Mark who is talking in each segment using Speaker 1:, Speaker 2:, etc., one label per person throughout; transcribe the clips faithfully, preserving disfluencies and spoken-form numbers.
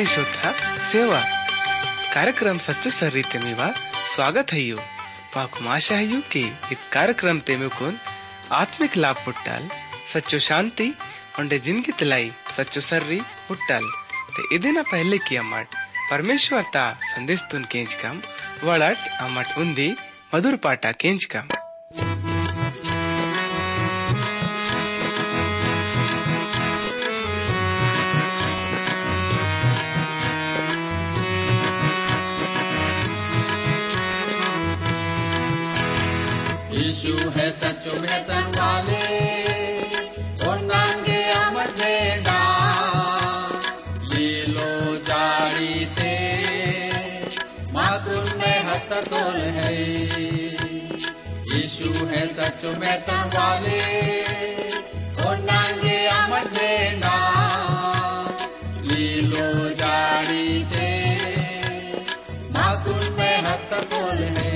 Speaker 1: श्रोता सेवा कार्यक्रम सच्चो सर्रीते मीवा स्वागत है यू माकु आशा है कि इत कार्यक्रम ते मेकुन आत्मिक लाभ पुट्टाल सच्चो शांति उंडे जिंदगी तलाई सच्चो सर्री पुट्टाल ते इदिना पहले की अमट परमेश्वर ता संदेश तुन केंच कम वड़ट अमट उन्दी मधुर पाटा केंच कम
Speaker 2: यीशु है सचो में तंगाले और नांगे अमर बेड़ा लीलो जारी थे मातुन में हत तोल है। यीशु है सचो में तंगाले और नांगे अमर बेड़ा लीलो जारी थे मातुन में हत तोल है।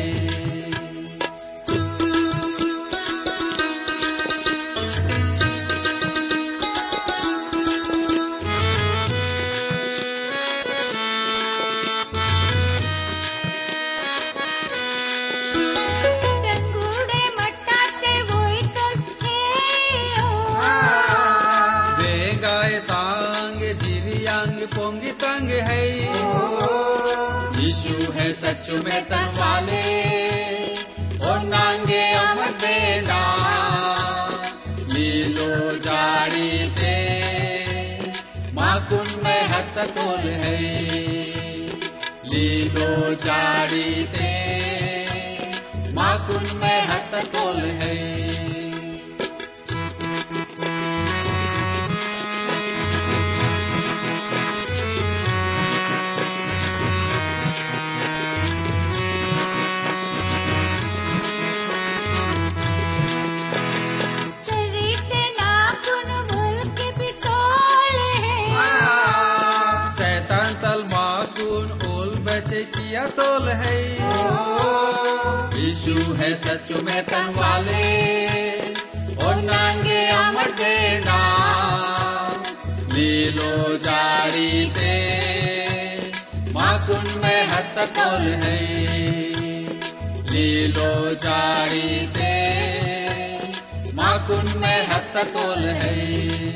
Speaker 2: यीशु है सचो में तनवाले और नांगे अमर बेड़ा लीलो जारी थे माकुन में हत तोल है। लीलो जारी थे माकुन में हत तोल है। किया तोल है। यीशु है सचो में तनवाले और नांगे अमर बेड़ा लीलो जारी थे माकुन में हत तोल है। लीलो जारी थे माकुन में हत तोल है।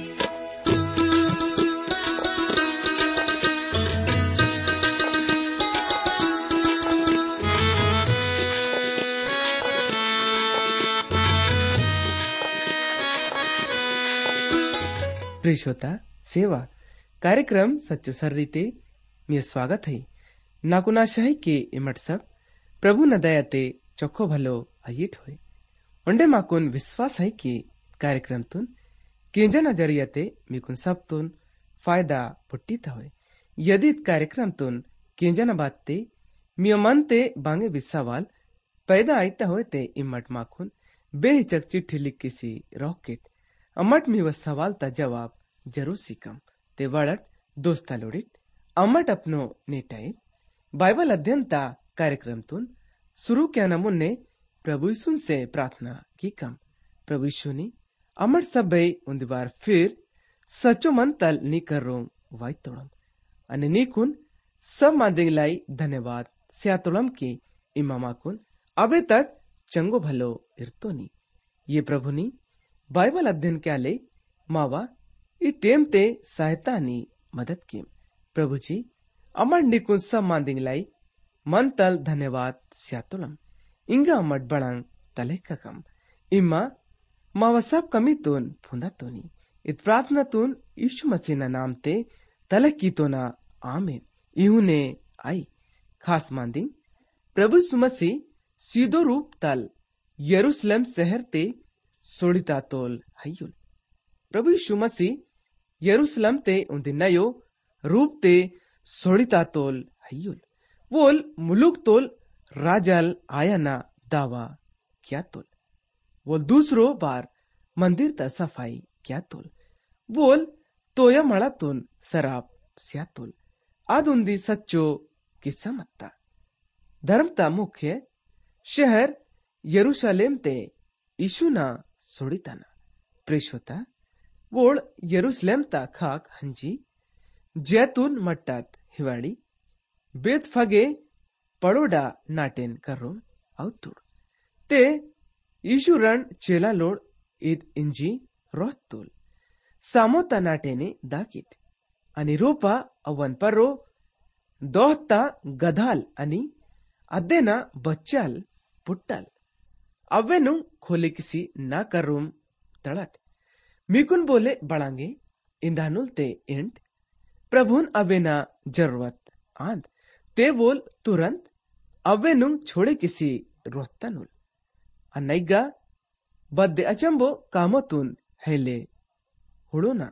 Speaker 1: प्रिय श्रोता सेवा कार्यक्रम सच्चो सर्रीते में स्वागत है। नाकुना शाही के इमट सब प्रभु न दयाते चोखो भलो अयिट होए उंडे माकुन विश्वास है कि कार्यक्रम तुन केंजा नजरियाते मिकुन सब तुन फायदा पुट्टीता होए। यदि कार्यक्रम तुन केंजा न बातते मियो मनते बांगे भी सवाल पैदा आईता होए ते इमट माकुन बेहिचक चिट्ठी लिख किसी रॉकेट अमट में वह सवाल ता जवाब जरूर सीखम ते वड़ट दोस्ता लोडिट अमट अपनो नेटाए बाइबल अध्ययन ता कार्यक्रम तुन शुरू क्या नमुन्ने प्रभु यीशु से प्रार्थना की कम प्रभु यीशु ने अमट सब भाई उन बार फिर सचो मन तल नी कर रो वाई तोड़म अने नीकुन सब मादिंगलाई धन्यवाद स्यातोड़म की इमामा कुन अबे तक चंगो भलो इरतोनी ये प्रभु नी बाइबल अध्ययन क्या ले मावा ई टेम ते सहायता नी मदद की प्रभु जी अमर निकुन सब मांदिंग लाई मन तल धन्यवाद स्यातुलम इंगा अमर बड़ांग तले कम इम्मा मावा सब कमी तोन फुंदा तोनी इत प्रार्थना तोन यीशु मसीह ना नाम ते तले की तो ना आमीन इहुने आई खास मांदिंग प्रभु सुमसी सीधो रूप तल यरूशलेम शहर ते सोड़िता तोल हयुल प्रभु यीशु मसीह यरूशलेम ते उन्दी नयो रूप ते सोड़िता तोल हयुल वोल मुलुक तोल राजल आया ना दावा क्या तोल वोल दूसरो बार मंदिर ता सफाई क्या तोल वोल तोया मड़ा तोन शराब स्या तोल आद उन्दी सच्चो किस्सा मत्ता धर्म ता मुख्य शहर यरूशलेम ते यीशुना सोडिताना प्रेषोता वोळ यरूशलेम ता खाक हंजी जैतून मट्टात हिवाड़ी बेत फगे पड़ोडा नाटेन करो अवतुड ते ईशुरण चेला लोड ईद इंजी रोहतुल सामोता नाटेने दाकित आणि रोपा अवन परो दोहता गधाल आणि अदेना बच्चाल पुट्टाल अवेनु खोले किसी ना करूम तड़ट मिकुन बोले बड़ांगे इंदानुल ते इंट प्रभुन अवेना जरूरत आंद ते बोल तुरंत अवेनु छोड़े किसी रोहतानुल अनैगा बद्दे अचंबो कामोतुन हेले हुडोना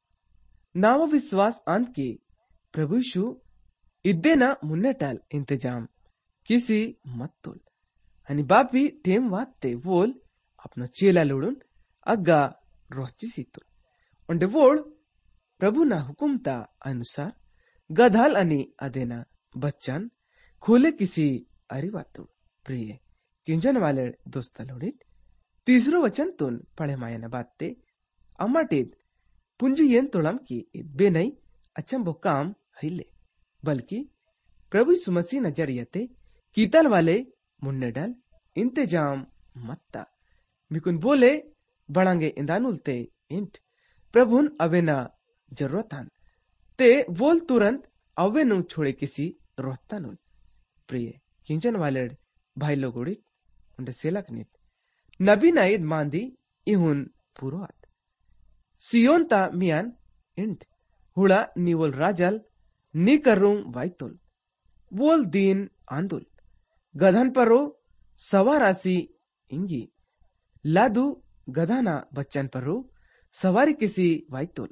Speaker 1: नाव विश्वास आंद के प्रभुशु इद्देना मुन्नेटाल इंतजाम किसी मत्तुल आणि बापी टेम वात्ते वोल अपनो चेला लोडून अग्गा रोहची सीतुल उंडे वोड प्रभुना हुकुमता अनुसार गधाल आणि अदेना बच्चन खोले किसी अरिवातुल प्रिय किंजन वाले दोस्ता लोडीत तीसरो वचन तुन पढ़े मायना बात्ते अमाटेद पुंजी येन तोड़म की बेनई अचंबो काम हिले बल्कि प्रभु यीशु मसीह नजरियते कीतल वाले मुन्ने डाल इंतजाम मत्ता मिकुन बोले बड़ांगे इंदानुलते इंट प्रभुन अवेना जरूरतान ते बोल तुरंत अवेनु छोड़े किसी रोहतानुल प्रिय किंजन वाले भाई लोगोड़ी उन्हें सेलक नित नबी नाइद मांदी इहुन पुरोआत सियोन ता मियान इंट हुड़ा निवल राजल नी करूं वाइतुल वोल दीन आंदुल गधन परो सवारासी इंगी लादू गधाना बच्चन परो सवारी किसी वाइतुल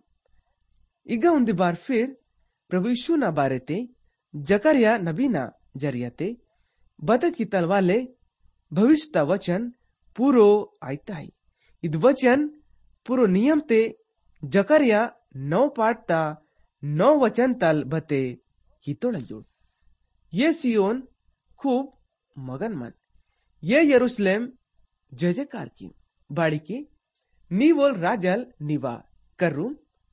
Speaker 1: इगा उन्दी बार फिर प्रभु यीशु ना बारेते जकरिया नबीना जरियाते बता की तलवाले भविष्य वचन पूरो आयता है इद वचन पूरो नियम ते जकरिया नौ पाठता नौ वचन तल बते की तोड़यो ये सियोन खूब मगन मन ये यरूशलेम जय जयकार की बाड़ी की नी वोल राजल निवा करूं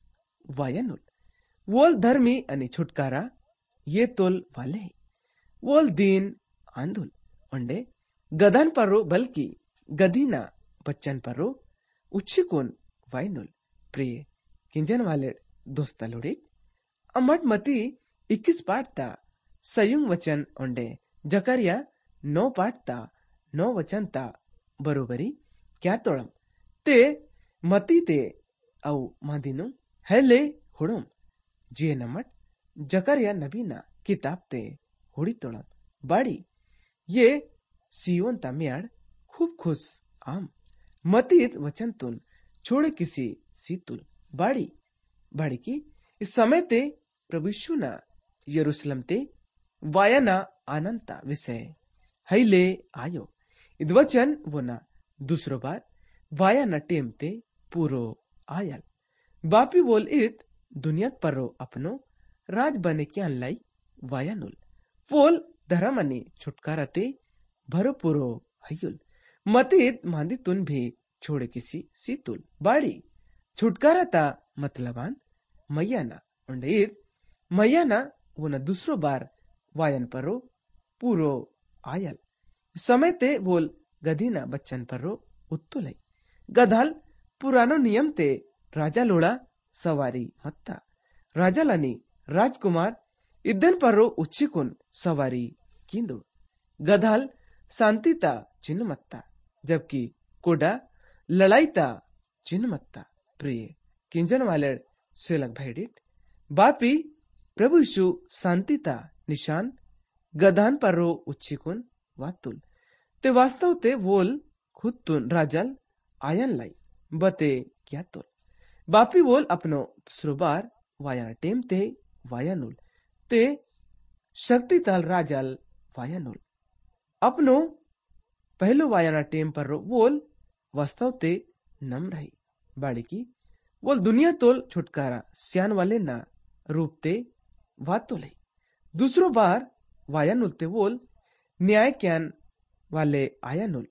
Speaker 1: वायनुल वोल धर्मी अनि छुटकारा ये तोल वाले है वोल दीन आंदुल उंडे गधन परो बल्कि गदीना बच्चन परो उच्छिकुन वायनुल प्रिय किंजन वाले दोस्ता लोड़ी अमट मती इक्कीस पाठता संयुग वचन उंडे जकरिया नौ पाठता नौ वचनता बरोबरी क्या तोड़म ते मती ते औ मादिनु हेले हुड़म जिये नमट जकरिया नबीना किताब ते हुड़ी तोड़म बाड़ी ये सियोन तमियाड़ खूब खुश आम मतीत वचन तुन छोड़े किसी सीतुल बाड़ी बाड़ी की इस समय ते प्रभु यीशु ना यरूशलेम ते वायना आनंता विषय हैले आयो इद वचन वो ना दूसरो बार वायना टेम ते पूरो आयल बापी बोल इत दुनिया परो अपनो राज बने क्या लाई वायनुल बोल धर्म अनि छुटकारा ते भरो पूरो हयुल मतीत मांदी तुन भी छोड़े किसी सीतुल बाड़ी छुटकारा ता मतलबान मैयाना उंडे इत मैयाना वो न दूसरो बार वायन परो पूरो आयल समय ते बोल गदीना बच्चन परो उत्तुलई गधाल पुरानो नियम ते राजा लोड़ा सवारी मत्ता राजा लनी राजकुमार इद्धन परो उच्चिकुन सवारी कींदु गधाल शांतिता चिन्ह मत्ता जबकि कोडा लड़ाईता चिन्ह मत्ता प्रिय किंजन वाले सेलक भैडिट बापी प्रभु यीशु शांतिता निशान गधान परो उच्चिकुन वातुल ते वास्तव ते वोल खुद तुन राजल आयन लाई बते क्या तुल बापी वोल अपनो दूसरो बार वाया टेम ते वायानुल ते शक्ति ताल राजल वायानुल अपनो पहलो वायाना टेम पर वोल वास्तव ते नम रही बाड़ी की वोल दुनिया तोल छुटकारा सियान वाले ना रूप ते वातो लई दूसरो बार वायानुल ते वोल न्याय क्यान वाले आयानुल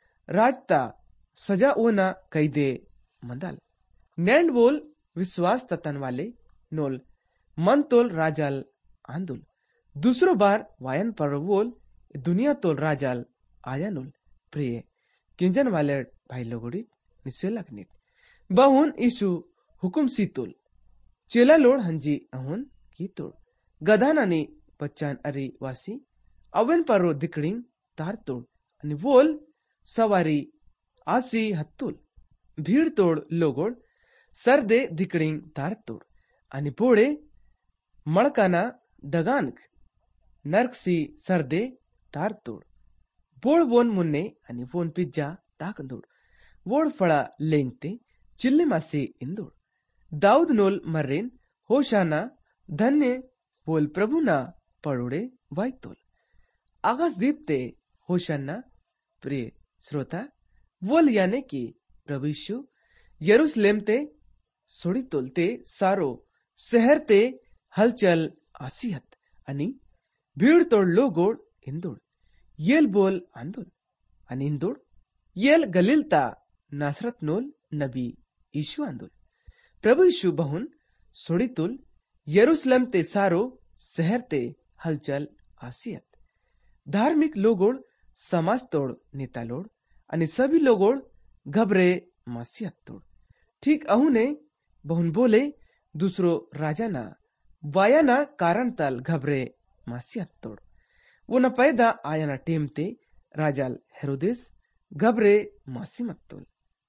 Speaker 1: राजता सजा ओना कैदे मंदल नैंड वोल विश्वास ततन वाले नोल मन तोल राजाल आंदुल। दूसरो बार वायन पर बोल दुनिया तोल राजाल आयानुल। प्रिय किंजन वाले भाई लोगोड़ी निश्चय नीट बहुन ईशु हुकुम सी तोल चेला लोड हंजी अहुन की तोड़ गधानानी बच्चान अरी वासी अवन परो दिकड़िंग तार तोड़ आणि वोल सवारी आसी हत्तुल भीड़ तोड़ लोगोड सरदे दिकड़िंग तार तोड़ आणि बोड़े मळकाना दगानक नरकसी सरदे तार तोड़ बोड़ वोन मुन्ने आणि वोन पिज्जा ताकंदोड़ वोड़ फळा लेंगते चिल्ले मासे इंदोड़ दाऊद नोल मर्रेन होशाना धन्य बोल प्रभुना पड़ोड़े वायतोल आकाश दीपते होशाना। प्रिय श्रोता वोल याने की प्रभु यीशु यरूशलेम ते सोडी तोलते सारो शहर ते हलचल आसिहत आणि भीड़ तोड़ लोगोड इंदोड येल बोल आंदोल आणि इंदोड येल गलीलता नासरत नोल नबी यीशु आंदोल। प्रभु यीशु बहुन सोडीतुल यरूशलेम ते सारो शहर ते हलचल आसियत धार्मिक लोगोड समाज तोड़ नेता लोड आणि सभी लोगोड घबरे मासियत तोड़ ठीक अहुने बहुन बोले दूसरो राजाना वायाना कारण ताल घबरे मासियत तोड़ वो न पैदा आयाना टेमते राजाल हेरोदेस घबरे मासीमत तोल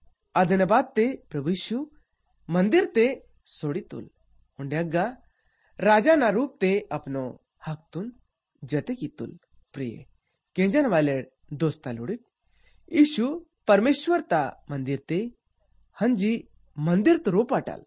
Speaker 1: आदन बात ते प्रभु यीशु मंदिर ते सोडी तुल हुंड्यागा राजा ना रूप ते अपनो हक तुन जते की तुल। प्रिय केंजन वाले दोस्ता लोडित यीशु परमेश्वर ता मंदिर ते हंजी मंदिर तो रोपाटाल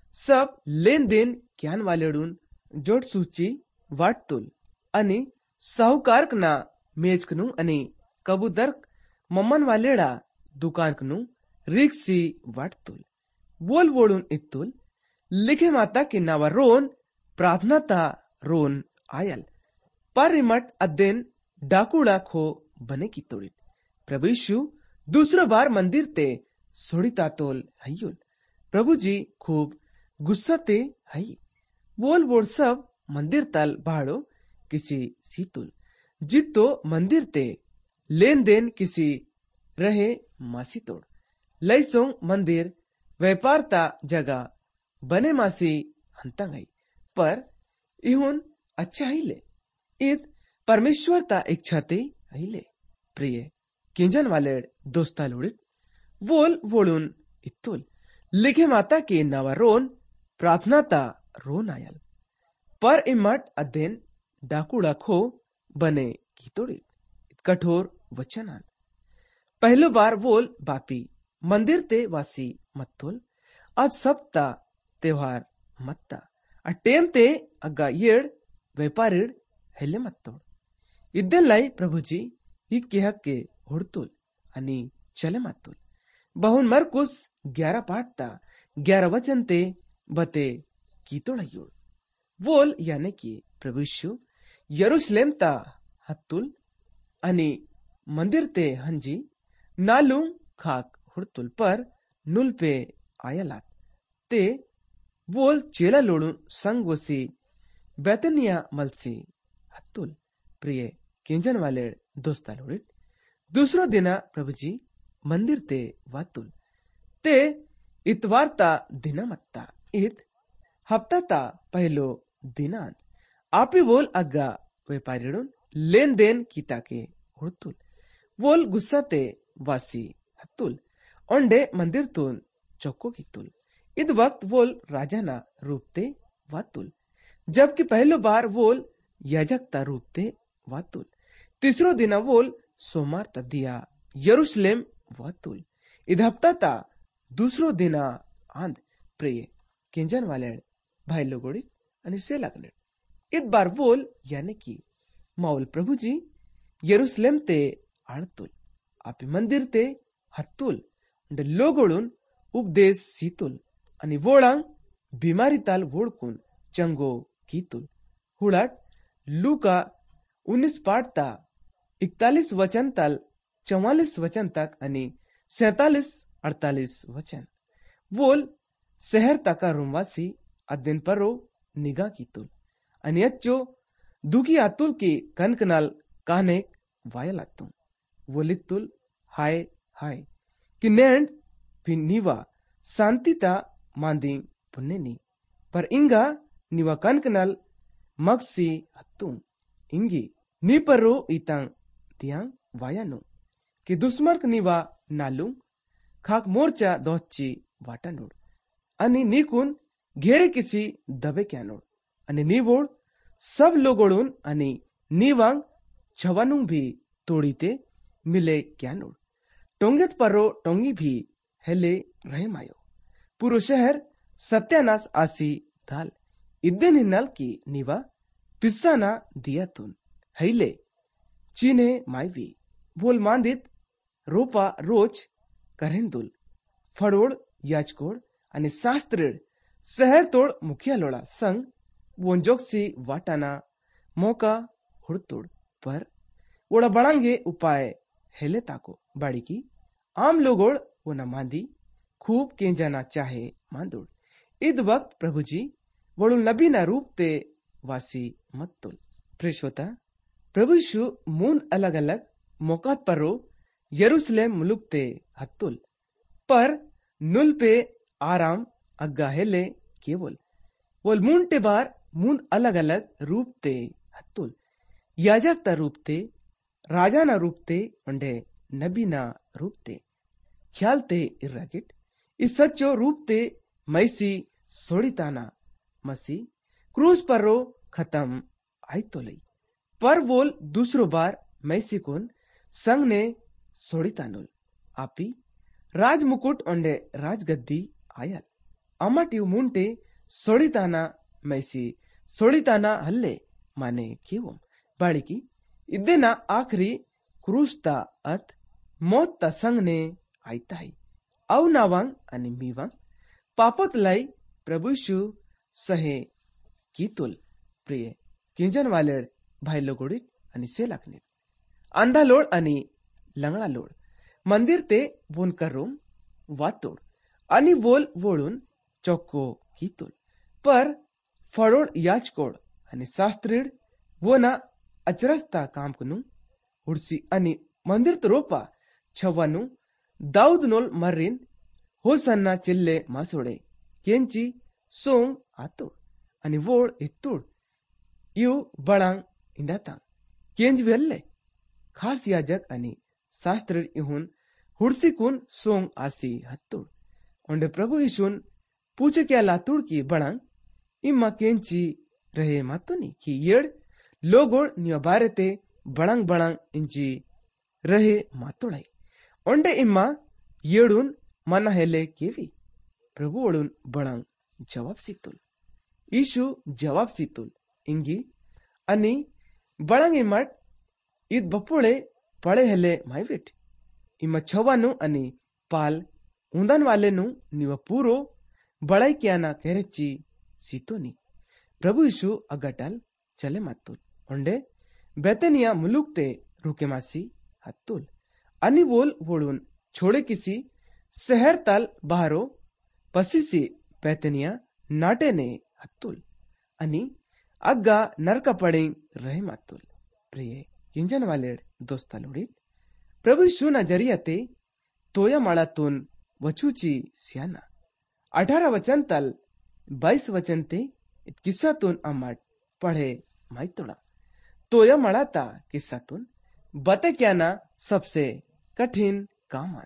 Speaker 1: सब लेन देन क्यान वालेडून जोड सूची वाट तुल आणि साहुकारक ना मेजकनु आणि कबूदर मम्मन वालेडा दुकानकनु रिक्सी वाट तुल बोल वोडून इत्तुल लिखे माता की नावा रोन प्रार्थना ता रोन आयल पर रिमट अध्ययन डाकुड़ा खो बने की तोड़ी प्रभु यीशु दूसरा बार मंदिर ते सोड़ीता तोल हयुल प्रभु जी खूब गुस्सा ते हई बोल बोल सब मंदिर तल भाड़ो किसी सीतुल जितो मंदिर ते लेन देन किसी रहे मासी तोड़ लैसोंग मंदिर व्यापारता जगह बने मासी हंता गई पर इहुन अच्छा ही ले इत परमेश्वर ता इच्छा ते ही ले। प्रिय किंजन वाले दोस्ता लोडित वोल वोडून इत्तुल लिखे माता के नावा रोन प्रार्थना ता रोन आयल पर इमट अध्ययन डाकुड़ा खो बने की तोड़ी कठोर वचनान पहलो बार वोल बापी मंदिर ते वासी मत्तोल आज सप्ता त्योहार मत्ता अटेम ते अग्गा येड व्यापारीड हेले मत्तोड इद्दन लाई प्रभुजी इक्के हक्के होडतोल आणि चले मत्तोल बहुन मरकुस ग्यारह पाठता ग्यारह वचन ते बते कीतोड़ हयोड वोल याने की प्रभु यीशु यरूशलेम ता हत्तुल आणि मंदिर ते हंजी नालुंग खाक हुड़तुल पर नुल पे आयलात ते वोल चेला लोडू संग वसी बैतनिया मलसी हत्तुल। प्रिय किंजन वाले दोस्ता लोडित दूसरो दिना प्रभुजी मंदिर ते वातुल ते इतवार ता दिना मत्ता इत हफ्ता ता पहलो दिनान आपी वोल अग्गा व्यापारीडून लेन देन कीता के हुड़तुल वोल गुस्सा ते वासी हत्तुल ओंडे मंदिर तून चौको की तुल इद वक्त वोल राजाना रूप ते वातुल जबकि पहलो बार वोल याजकता रूप ते वातुल तीसरो दिना वोल सोमार ता दिया यरूशलेम वातुल इद हफ्ता ता दूसरो दिना आंद। प्रिय किंजन वाले भाई लोगोड़ी आणि सेलाकने इद बार वोल याने की माउल प्रभु जी यरूशलेम ते आणतुल आपी मंदिर ते हत्तुल लोगोडून उपदेश सीतुल आणि वोळांग बीमारी ताल वोडकून चंगो कीतुल हुडाट लूका उन्नीस पाठता इकतालीस वचन ताल चौवालीस वचन तक आणि सैतालीस अड़तालीस वचन वोल शहर तका रूमवासी अध्ययन परो निगाह की तुल आणि अच्छो दुखी आतुल की कनकनाल काने वायल आतू वोलितुल हाय हाय कि नेंड भी नीवा शांतिता मांदी पुन्नेनी पर इंगा नीवा कनकनाल मगसी हत्तू इंगी नी परो इतांग तियांग वायानो कि दुश्मर्क नीवा नालू खाक मोर्चा दोच्ची वाटानोड आणि निकून घेरे किसी दबे क्यानोड आणि निवोड सब लोगोडून आणि निवांग छवानू भी तोड़ीते मिले क्यानोड टोंगेत परो टोंगी भी हेले रहे मायो पूरो शहर सत्यानाश आसी धाल इद्देन हिन्नाल की निवा पिस्साना दिया तुन हैले चीने मायवी बोल मांदित रोपा रोज करेंदुल फड़ोड याचकोड आणि शास्त्रेड शहर तोड मुखिया लोड़ा संग वोंजोक्सी वाटाना मौका हुड़तोड़ पर ओड़ा बड़ांगे उपाय हेले ताको बाड़ी की आम लोगोड़ वो न मांदी खूब के जाना चाहे मांदोड़ इद वक्त प्रभु जी वोड़ू नबी ना रूप ते वासी मत तुल प्रेशोता प्रभु यीशु मून अलग अलग मौकात परो यरूशलेम मुलुक ते हत्तुल पर नुल पे आराम अग्गा हेले केवल वोल मून ते बार मून अलग अलग रूप ते हत्तुल याजक ता रूप ते राजा ना रूप ते उंडे नबी ना रूप ते ख्याल ते इर्रागिट इस सच्चो रूप ते मैसी सोड़ीताना मसी क्रूस परो खत्म आई तो लई पर वोल दूसरो बार मैसी कुन संग ने सोड़ीतानुल आपी राज मुकुट उंडे राजगद्दी आयल अमाटिव मुंटे सोड़ीताना मैसी सोड़ीताना हल्ले माने कीवम बाड़ी की इद्देना आखरी क्रूसता अत मौत ता संग ने आईता है अव नावांग आणि मीवांग पापोत लाई प्रभु यीशु सहे कीतुल प्रिय किंजन वालेड भाई लोगोडित आणि सेलाकने अंधा लोड आणि लंगड़ा लोड मंदिर ते वोन करूम वातोड आणि वोल वोडून चौक्को कीतुल पर फड़ोड याचकोड आणि शास्त्रीड वोना अचरस्ता काम कनु हुडसी आणि मंदिर तो रोपा छवानु दाऊद नोल मर्रिन होसन्ना चिल्ले मासोडे केंची सोंग आतोड आणि वोड इत्तोड यू बड़ांग इंदाता केंज वेल्ले खास याजक आणि शास्त्र इहुन हुडसिकुन सोंग आसी हत्तोड ओंडे प्रभु यीशुन पूछे क्या लातुड़ की बड़ांग इम्मा केंची रहे मातोनी की येड़ लोगोड़ नियो बारेते बड़ांग बड़ांग इंची रहे मातोड़ाई ओंडे इम्मा येड़ुन मना हेले केवी प्रभु ओडुन बड़ांग जवाब सितुल यीशु जवाब सितुल इंगी अनि बड़ांग इमट ईद बपोड़े पड़े हेले माइवेट इमा छवानु अनि पाल उंदन वाले नु निव पूरो बड़ाई क्या ना कहरेची सीतोनी प्रभु यीशु अगटल चले मातुल ओंडे बेतनिया मुलुक ते रुके मासी हत्तुल अनि वोल वोडुन छोड़े किसी शहर तल बाहरो पसीसी बेतनिया नाटे ने हत्तुल अनि अग्गा नरका पड़े रहे मातुल प्रिय किंजन वाले दोस्ता लोड़ी प्रभु यीशु ना जरियाते तोया माड़ातुन वचूची सियाना अठारह वचन तल बाईस वचन ते किस्सा तुन अमट पढ़े माइतोड़ा तोया मड़ाता किस्सा तुन बते क्या ना सबसे कठिन कामान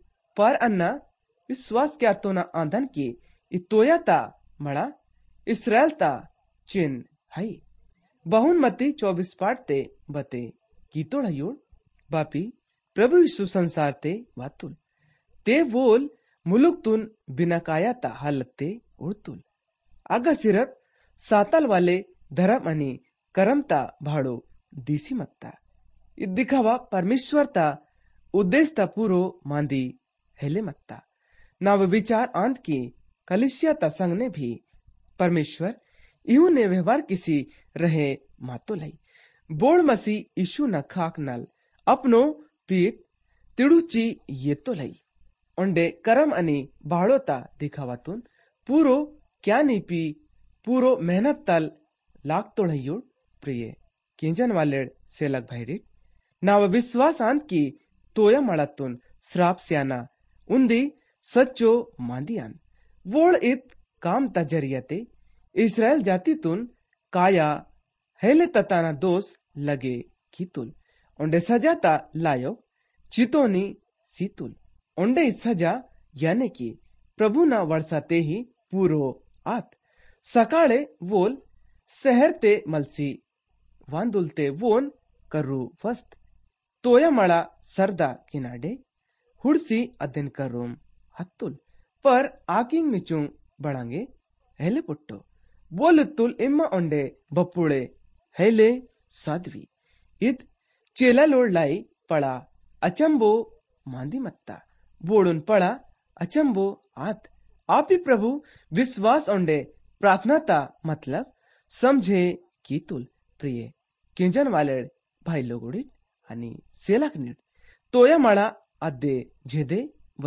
Speaker 1: पर अन्ना विश्वास क्या तो ना आंधन की इतोया ता मड़ा इसराइल ता चिन है बहुन मती चौबीस पाठ ते बते की तोड़ा योड़ बापी प्रभु यीशु संसार ते वातुल ते वोल मुलुक तुन बिना काया ता हालत ते उड़तुल आगा सिर्फ सातल वाले धर्म अनि करमता भाड़ो दीसी मत्ता इत दिखावा परमेश्वर ता उद्देश्य ता पूरो मांदी हेले मत्ता ना वे विचार आंत की कलिसिया ता संग ने भी परमेश्वर इहू ने व्यवहार किसी रहे मातो लाई बोड़ मसी यीशु न खाक नल अपनो पीठ तिड़ुची ये तो लाई ओंडे करम अनि भाड़ोता दिखावातुन पूरो क्या नीपी पूरो मेहनत तल लाग तोड़ियोड़ प्रिय किंजन वाले सेलक भाईरिट नाव विश्वास आंत की तोया मड़ातुन श्राप स्याना उन्दी सच्चो मांदियान वोड़ इत काम तजरियते इस्राएल जाति तुन काया हेले तताना दोष लगे कीतुल ओंडे सजाता लायो चितोनी सीतुल ओंडे इस सजा याने की प्रभु ना वर्षाते ही पूरो आत सकाळे वोल शहर ते मलसी वांदुलते वोन करु वस्त तोया मळा सरदा किनाडे हुड़सी अदन करूम हत्तुल पर आकिंग मिचुंग बड़ांगे हेले पुट्टो बोलुत्तुल इम्मा ओंडे बपुड़े हेले साध्वी इत चेला लोड लाई पड़ा अचंबो मांदी मत्ता बोड़ुन पड़ा अचंबो आत आप ही प्रभु विश्वास ओंडे प्रार्थनाता मतलब समझे कीतुल प्रिय किंजन वाले भाई लोगोड़ित आणि सेलाक नीट तोया माळा अद्दे झेदे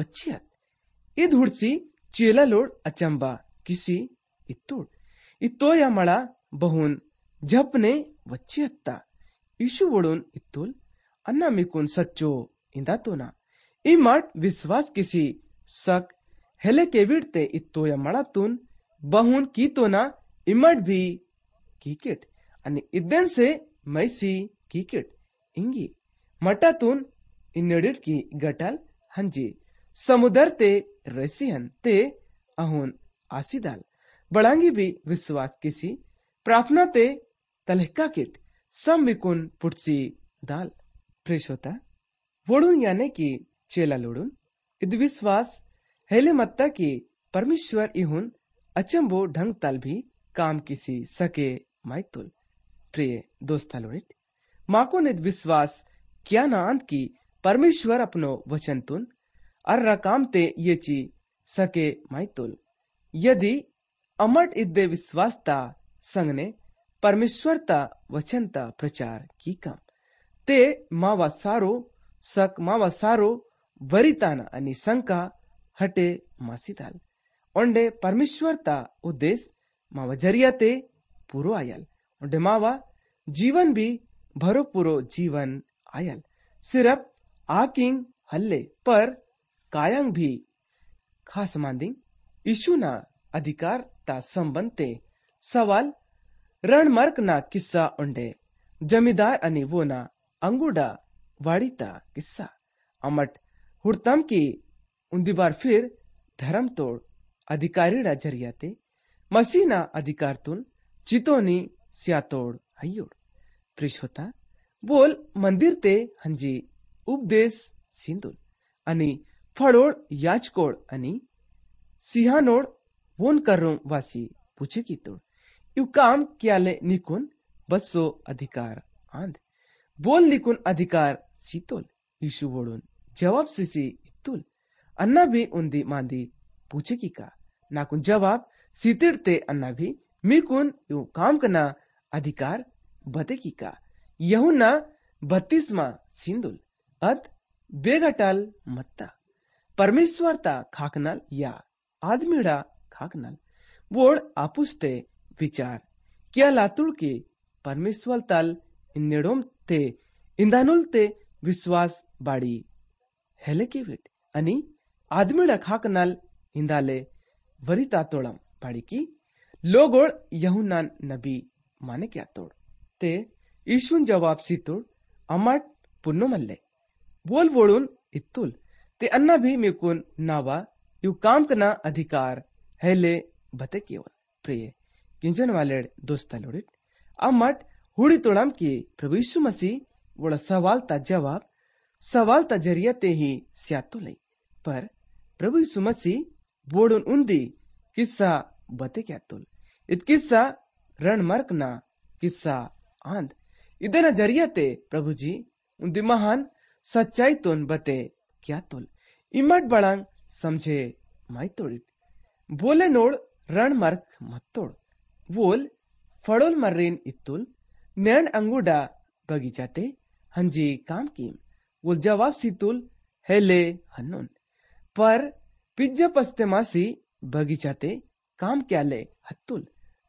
Speaker 1: वच्चियात इद हुडसी चेला लोड अचंबा किसी इत्तुड इतोया माळा बहुन झपने वच्चियत्ता इशु वडून इत्तुल अन्ना मिकुन सच्चो इंदातोना इमाट विश्वास किसी सक हेले के विड़ते इतोया माळातून बहुन कीतोना इमट भी कीकेट आणि इद्देन से मैसी कीकेट इंगी मटातून इन्नेडिट की गटाल हंजी समुदर ते रसिहन ते अहुन आसिदाल बड़ांगी भी विश्वास किसी प्रार्थना ते तलहका किट सम मिकुन पुटसी दाल फ्रेश होता वोडून याने की चेला लोडून इद विश्वास हेले मत्ता की परमेश्वर इहुन अचंबो ढंग तल भी काम किसी सके माइतुल प्रिय दोस्ता लोडिट माको निद विश्वास क्या ना अंत की परमेश्वर अपनो वचन तुन अर्रा काम ते ये ची सके माइतुल यदि अमट इद्दे विश्वासता संगने परमेश्वरता वचनता प्रचार की काम ते मावा सारो सक मावा सारो वरिताना आणि शंका हटे मासिदाल ओंडे परमेश्वरता उद्देश मावा जरिया ते पूरो आयल ओंडे मावा जीवन भी भरो पूरो जीवन आयल सिर्फ आकिंग हल्ले पर कायांग भी खास मांदिंग इशुना अधिकार ता संबंध ते सवाल रणमर्क ना किस्सा ओंडे जमीदार आणि वोना अंगुडा वाड़ीता किस्सा अमट हुड़तम की उन्दी बार फिर धर्म तोड़ अधिकारीडा जरियाते मसीना अधिकार तुन चितोनी स्यातोड़ हयोड़ प्रिश होता बोल मंदिर ते हंजी उपदेश सिंदुल आणि फड़ोड़ याचकोड़ आणि सिंहानोड़ वोन करूं वासी पूछे की तोड़ यू काम क्याले निकुन बसो अधिकार आंध बोल निकुन अधिकार सीतोल यीशु वोडून जवाब सिसी इत्तुल अन्ना भी उन्दी मांदी पूछे की का नाकुन जवाब सीतिड़ते अन्ना भी मिकुन यू काम कना अधिकार बते की का यहुना बत्तीसमा सिंदुल अद बेगटल मत्ता परमेश्वरता खाकनल या आदमीड़ा खाकनल वोड़ आपुस्ते विचार क्या लातुड़ के परमेश्वर तल इन्नेडोम ते इंदानुल ते विश्वास बाड़ी हेले के विट अनि आदमीड़ा खाकनल इंदाले वरिता तोड़म बाड़ी की लोगोड़ यहुनान नबी माने क्या तोड़ ते ईशुन जवाब सी तोड़ अमट पुन्नो मल्ले बोल वोड़ुन इत्तुल ते अन्ना भी मिकुन नावा यू काम कना अधिकार हेले बते केवल प्रिय किंजन वाले दोस्ता लोडिट अमट हुड़ी तोड़म की प्रभु यीशु मसीह वोड़ा सवाल ता जवाब सवाल ता जरिया ते ही स्यातो लई पर प्रभु यीशु मसीह बोड़ुन उन्दी किस्सा बते क्या तुल इत किस्सा रणमर्क ना किस्सा आंध इदे न जरिया ते प्रभु जी उन्दी महान सच्चाई तुन बते क्या तुल इमट बड़ांग समझे माई तोड़िट बोले नोड़ रणमर्क मत तोड़ वोल फड़ोल मर्रीन इत्तुल नैन अंगूडा बगीचाते हंजी काम कीम वोल जवाब सीतुल हेले हन्नुन पर पिज्जा पस्ते मासी बगीचाते काम क्याले हत्तुल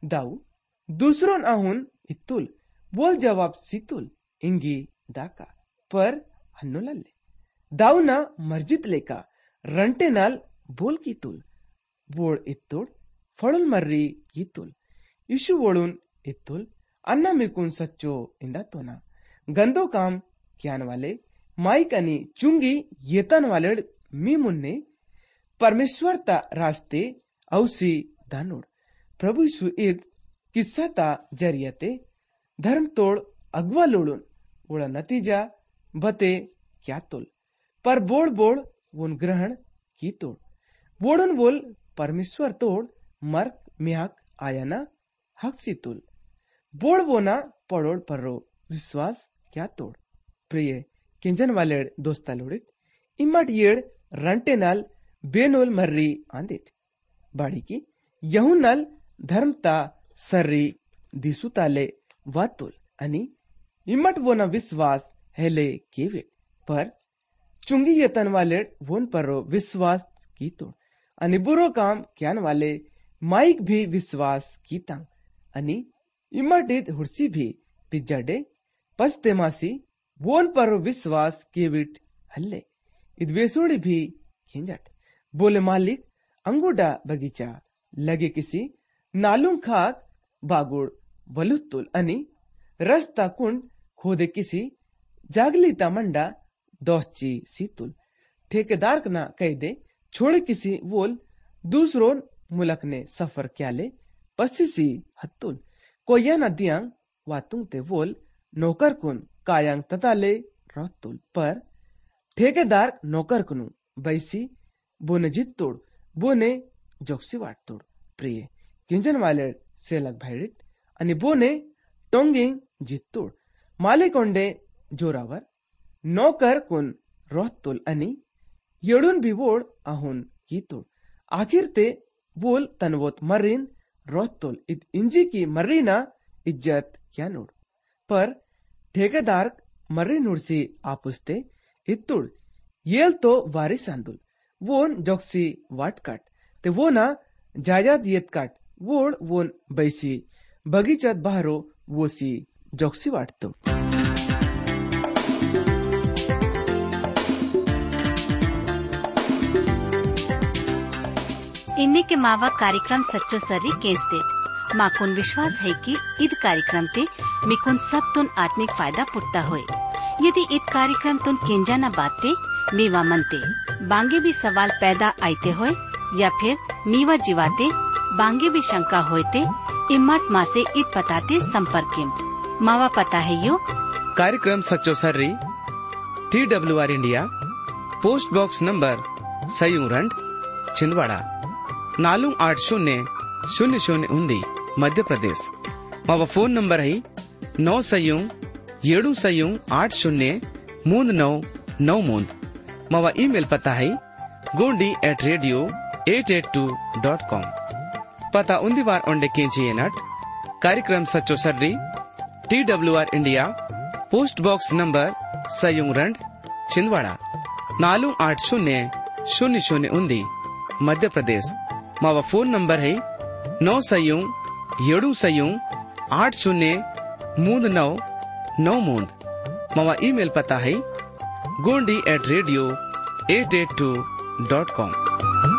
Speaker 1: दाऊ दूसरों आहुन इत्तुल बोल जवाब सीतुल इंगी दाका पर हन्नो लल्ले दाऊ ना मर्जित लेका रंटे नाल बोल की तुल बोल इत्तुल फड़ुल मर्री की तुल यीशु बोलुन इत्तुल अन्ना मिकुन सच्चो इंदा तोना गंदो काम क्यान वाले माइक अनि चुंगी येतन वाले मी मुन्ने परमेश्वर ता रास्ते औसी दानोड प्रभु यीशु ईद किस्सा ता जरियते धर्म तोड़ अगवा लोड़ुन ओड़ा नतीजा बते क्या तोल पर बोड़ बोड़ वोन ग्रहण की तोड़ बोड़न बोल परमेश्वर तोड़ मर्क म्याक आयाना हक सी तुल बोड़ बोना पड़ोड़ पर्रो विश्वास क्या तोड़ प्रिय किंजन वाले दोस्ता लोड़ित इम्मट येड़ रंटे नाल बेनोल मर्री आंदित बाड़ी की यहू नाल धर्मता सर्री दिसुताले वातुल अनि इम्मट वोना विश्वास हेले केवे पर चुंगी यतन वाले वोन पर्रो विश्वास की तोड़ अनि बुरो काम क्यान वाले माइक भी विश्वास की तांग अनि इम्मटित हुर्सी भी पिज्जाडे पस्ते मासी वोन पर्रो विश्वास केविट हल्ले इद्वेसोड़ी भी खिंजट बोले मालिक अंगूडा बगीचा लगे किसी नालुं खाक बागुड़ बलुत्तुल अनि रस्ता कुंड खोदे किसी जागली तामंडा दोची सीतुल ठेकेदार कना कह दे छोड़े किसी वोल दूसरों मुलक ने सफर क्या ले पसीसी हत्तुल कोया नदियांग वातुंग ते वोल नौकर कुन कायांग तताले रोतुल पर ठेकेदार नौकर कुनु बैसी बोने जित तोड़ बोने जोक्सी वाट तोड़ प्रिय किंजन वाले सेलक भाईडिट अनि बोने टोंगिंग जित तोड़ मालिकोंडे जोरावर नौकर कुन रोतुल अनि येडुन भी वोड आहुन की तोड़ आखिर ते बोल तनवोत मर्रीन रोतुल इत इंजी की मर्रीना इज्जत क्या नोड़ पर ठेकेदार मर्री नुड़सी आपुस्ते इत्तुड़ येल तो वारिस अंदुल वोन जोक्सी वाट काट ते वो ना जायदाद येत काट वोड वोन बैसी बगीचात बहारो वोसी जोक्सी वाटतो
Speaker 3: इन्हीं के मावा कार्यक्रम सच्चो सर्री केंसते माकुन विश्वास है कि ईद कार्यक्रम ते मिकुन सब तुन आत्मिक फायदा पुट्टा होए यदि ईद कार्यक्रम तुन केंजा न बाते मीवा मनते बांगे भी सवाल पैदा आते होए या फिर मीवा जीवाते बांगे भी शंका होते इम्मट माँ से ईद पताते संपर्क मावा पता है यो
Speaker 4: कार्यक्रम सच्चो सर्री T W R India post box number सयूरंड छिंदवाड़ा नालू आठ शून्य शून्य शून्य उन्दी मध्य प्रदेश मावा फोन नंबर है नौ सयू येडू सयू आठ शून्य मूंद नौ नौ मूंद मावा ईमेल पता है Gondi at radio at at two dot com पता उन्दी बार ओंडे केंची नट कार्यक्रम सच्चो सर्री T W R India post box number सयूरंड छिंदवाड़ा नालू आठ शून्य शून्य शून्य उन्दी मध्य प्रदेश मावा फोन नंबर है नौ सयू येडू सयू आठ शून्य मूंद नौ नौ मूंद मावा ईमेल पता है Gondi at radio at at two dot com.